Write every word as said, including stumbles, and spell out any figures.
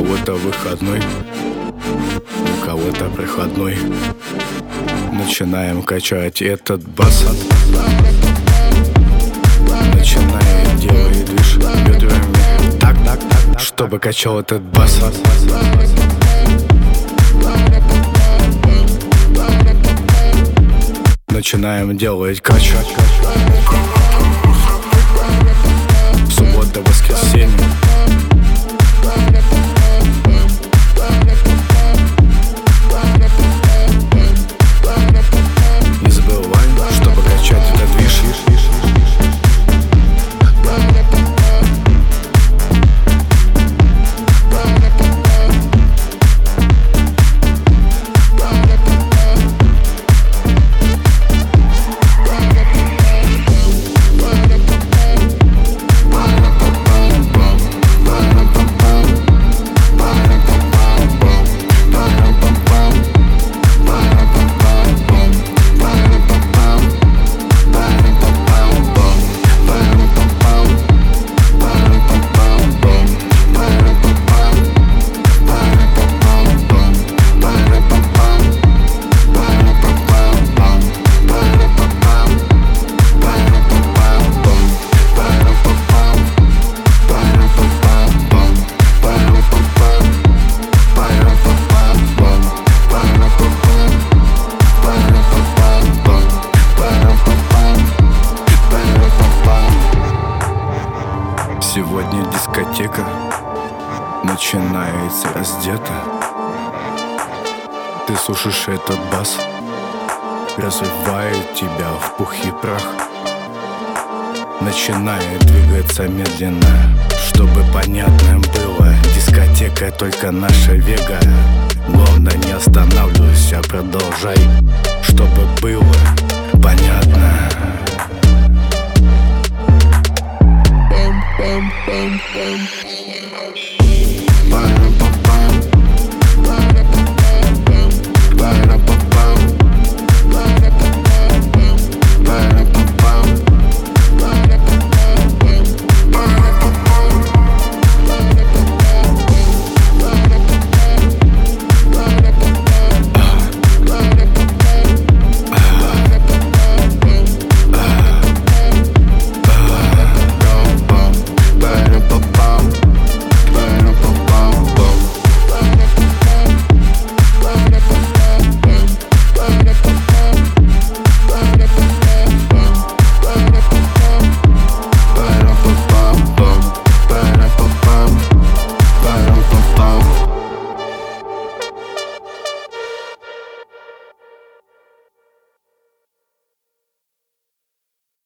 кого-то выходной, у кого-то проходной. Начинаем качать этот бас. Начинаем делать движ бедрами так, так, так, чтобы качал этот бас. Начинаем делать кач. Суббота, воскресенье. Не забывай, чтобы качать этот движ. Сегодня дискотека начинается раздета. Ты слушаешь этот бас, развивает тебя в пух и прах. Начинает двигаться медленно, чтобы понятным было. Дискотека только наша вега. Главное, не останавливайся, продолжай, чтобы было.